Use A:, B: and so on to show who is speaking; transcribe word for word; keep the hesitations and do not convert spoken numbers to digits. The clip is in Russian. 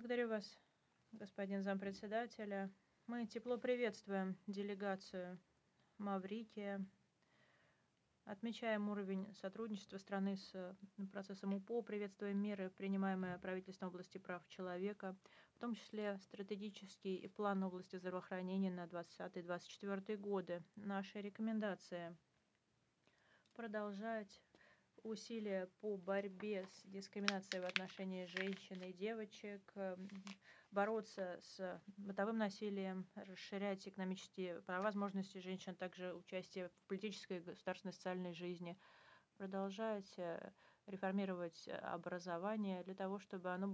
A: Благодарю вас, господин зампредседателя. Мы тепло приветствуем делегацию Маврикия, отмечаем уровень сотрудничества страны с процессом УПО, приветствуем меры, принимаемые правительством в области прав человека, в том числе стратегический план в области здравоохранения на двадцатый — двадцать четвёртый годы. Наши рекомендации: продолжать усилия по борьбе с дискриминацией в отношении женщин и девочек, бороться с бытовым насилием, расширять экономические права, возможности женщин, также участие в политической, государственной, социальной жизни, продолжать реформировать образование для того, чтобы оно